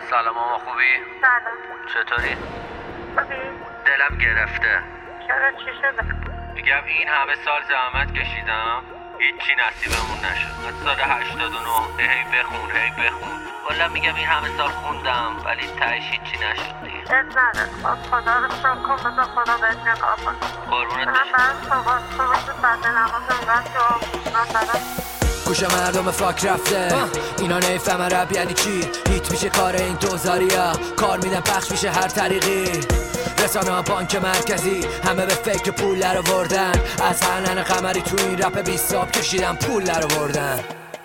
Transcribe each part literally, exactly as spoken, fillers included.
سلام ماما، خوبی؟ سلام. چطوری؟ خوبی؟ دلم گرفته. چرا چی شده؟ میگم این همه سال زحمت کشیدم، هیچی نصیبمون نشد. از سال هشتاد و نه هی بخون هی بخون والا میگم این همه سال خوندم ولی تهش هیچی نشد دیگه. اب نداره، خب خدا رو شکر کن، بذار خدا بهت نگاه کن. قربونت من بشم. برای صبح صبح بعد نماز اونقدر دعا می‌کنم برات. گوش مردم فاک رفته اینا نیفهم رب یعنی چی. هیت میشه کار این دوزاریا، کار میدن پخش میشه هر طریقی. رسانه ها بانک مرکزی همه به فکر پول در آوردن. از هنن قمری تو این رپ بیست ساب کشیدن پول در آوردن.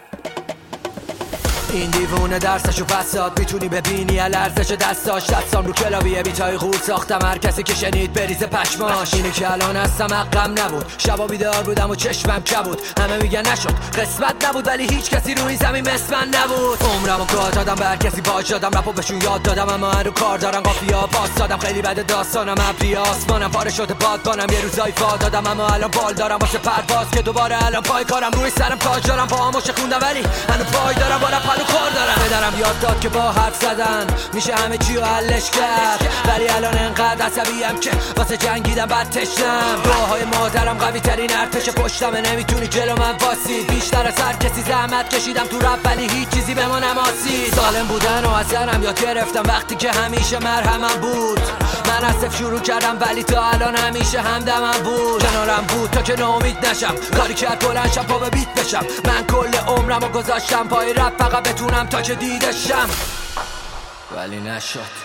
این دیوونه درسشو فساد میتونی ببینی الارزش دستاش. دستام رو کلاویه بیتای غول ساختم هر کسی که شنید بریزه پشماش. اینی که الان هستم حقم نبود، شبا بیدار بودم و چشمم کبود. همه میگن نشد قسمت نبود ولی هیچ کسی روی زمین مثل من نبود. عمرمو کار دادم به هر کسی باج دادم، رپو بهشون یاد دادم اما هر رو کار دارن قافیا پاس دادم. خیلی بده داستانم ابری آسمانم پاره شده بادبانم. یه روزایی فا دادم اما الان بال دارم واسه پرواز که دوباره الان پای کارم. روی سرم تاج دارم پاهامو شکوندم ولی هنوز پای دارم با رپ کار دارم. پدرم یاد داد که با حرف زدن میشه همه چی رو حلش کرد، ولی الان انقدر عصبیم که واسه جنگیدم بعد تشنم. راههای مادرم قوی ترین ارتش پشتمه، نمیتونی جلو من واسی. بیشتر از هر کسی زحمت کشیدم تو رپ ولی هیچ چیزی به ما نماسید. سالم بودن و اصلا یاد گرفتم وقتی که همیشه مرهمم بود. من از صفر شروع کردم ولی تا الان همیشه همدمم بود. کنارم بود تا که ناامید نشم، کاری کرد بلند شم پا به بیت بشم. من کل عمرمو گذاشتم پای رپ فقط بتونم تا که دیدشم ولی نشد.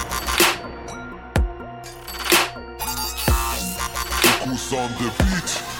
Who's on the beat?